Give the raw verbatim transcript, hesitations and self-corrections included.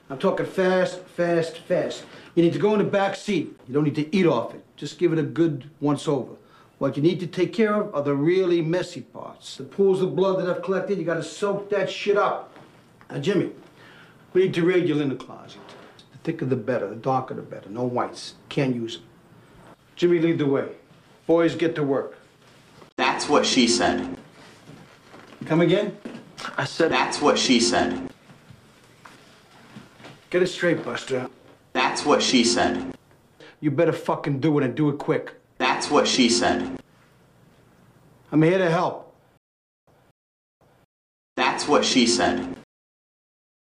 I'm talking fast, fast, fast. You need to go in the back seat. You don't need to eat off it. Just give it a good once-over. What you need to take care of are the really messy parts. The pools of blood that I've collected, you gotta soak that shit up. Now, Jimmy, we need to raid your linen closet. The thicker the better, the darker the better. No whites. Can't use them. Jimmy, lead the way. Boys, get to work. That's what she said. Come again? I said... That's what she said. Get it straight, Buster. That's what she said. You better fucking do it and do it quick. That's what she said. I'm here to help. That's what she said.